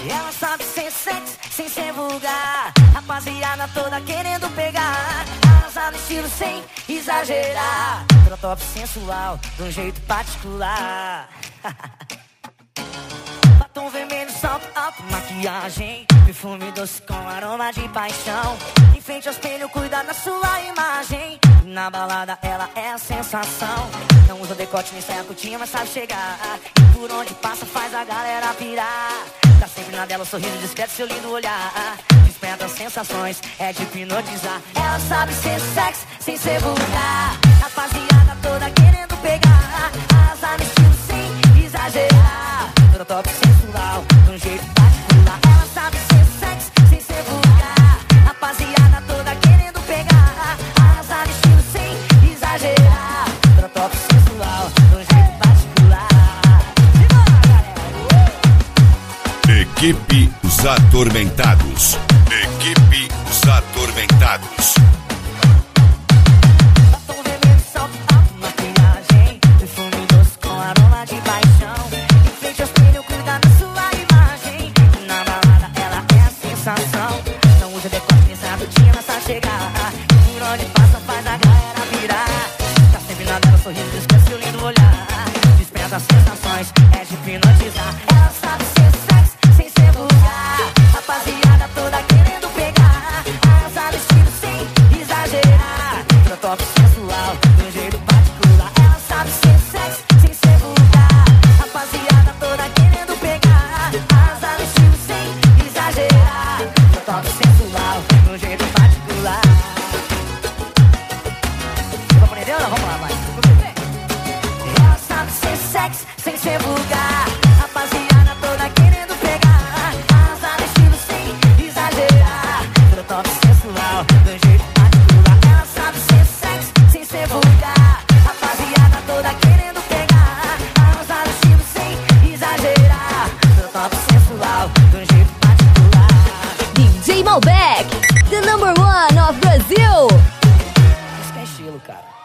Ela sabe ser sexy, sem ser vulgar. Rapaziada toda querendo pegar. Arrasar no estilo sem exagerar. Toda top sensual, de um jeito particular. Batom vermelho, salto alto, maquiagem, perfume doce com aroma de paixão. Em frente ao espelho, cuida da sua imagem. Na balada ela é a sensação. Não usa decote nem saia curtinha, mas sabe chegar. E por onde passa faz a galera pirar. Tá sempre na dela, sorriso discreto, seu lindo olhar. Desperta as sensações, é de hipnotizar. Ela sabe ser sexy, sem ser vulgar. Rapaziada toda querendo pegar. Arrasar no estilo sem exagerar. Toda top sensual, de um jeito particular. Ela sabe ser sexy, sem ser vulgar. Rapaziada toda querendo pegar. Arrasar no estilo sem exagerar. Toda top sensual, de um jeito particular. Equipe Os Atormentados. Equipe Os Atormentados. Batom vermelho, salto alto, maquiagem, perfume doce com aroma de paixão. Em frente ao espelho, cuida da sua imagem. Na balada ela é a sensação. Não usa decote nem saia curtinha, mas sabe chegar. E por onde passa faz a galera virar. Tá sempre na dela, sorriso discreto, seu lindo olhar. Desperta as sensações, é de hipnotizar. Ela sabe ser sexy, sem ser vulgar. Rapaziada toda querendo pegar. Arrasar no estilo sem exagerar. Toda top sensual, de um jeito particular. Ela sabe ser sexy, sem ser vulgar. Rapaziada toda querendo pegar. Arrasar no estilo sem exagerar. Toda top sensual, de um jeito particular. Vamos aprender ou não? Vamos lá, vai. Ela sabe ser sexy, sem ser vulgar. Rapaziada toda querendo pegar. Arrasar no estilo sem exagerar. Toda top sensual, de um jeito particular. Ela sabe ser sexy, sem ser vulgar. Rapaziada toda querendo pegar. Arrasar no estilo sem exagerar. Toda top sensual, de um jeito particular. DJ Malbec, the number one of Brazil. Isso que é estilo, cara.